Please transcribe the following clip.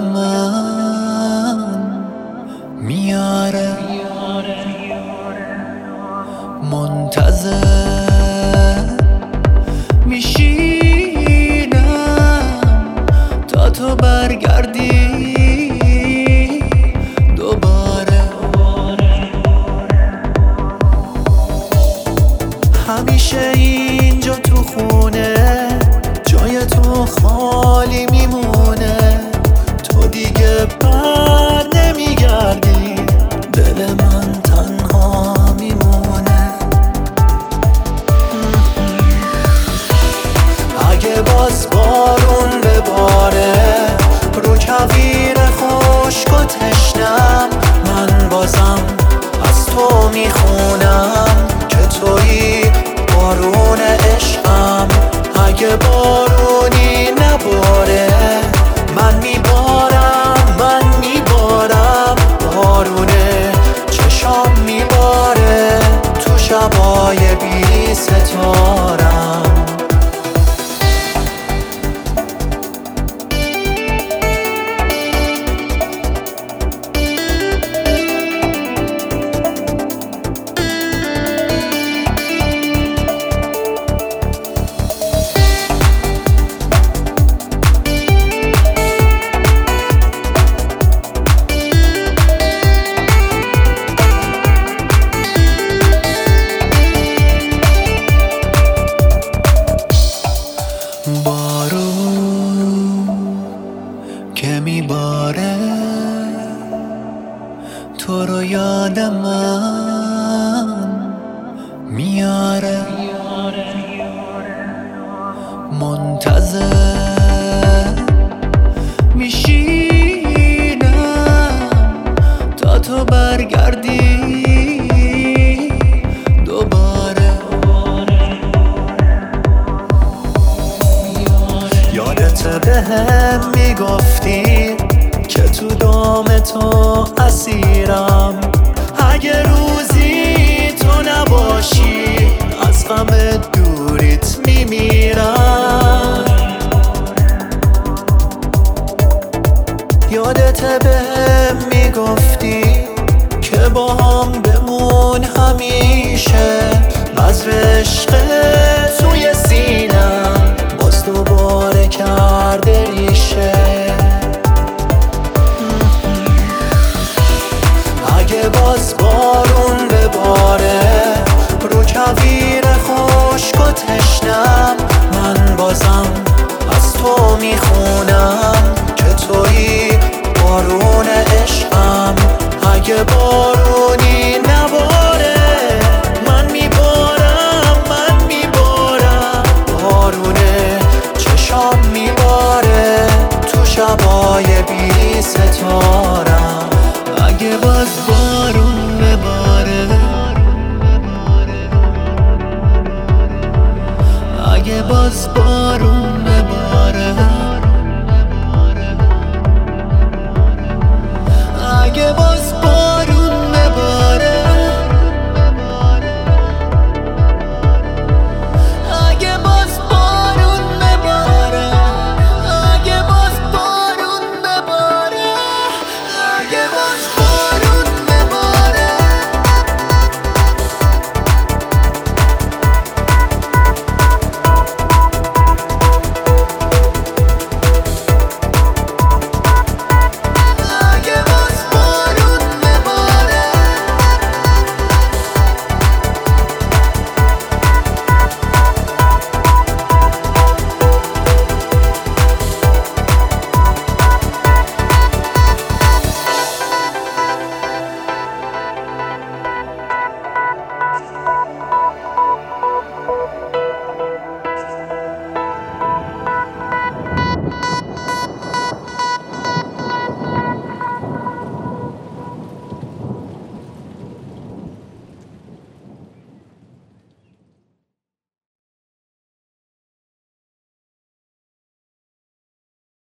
من میاره، منتظر میشینم تا تو برگردی دوباره. همیشه اینجا تو خونه جای تو خالی میمونه، تو دیگه بر نمیگردی، دل من تنها میمونه. اگه باز بارون بباره رو کویر خشک و تشنم، من بازم از تو میخونم که تویی بارون عشقم. اگه بارونی نباره من میبارم، بارونه چشام میباره تو شبای بی ستارم. که میباره تو رو یاد من میاره، منتظر میشینم تا تو برگردی دوباره. یادت بهم میگفتی که تو دام تو اسیرم، اگه روزی تو نباشی از غم دوریت میمیرم. یادت بهم میگفتی که با هم بمون همیشه، بذر عشق توی سینم باز دوباره کرده ریشه. اگه باز بارون بباره رو کویر خشک و تشنم، من بازم از تو میخونم که تویی بارون عشقم. اگه بارون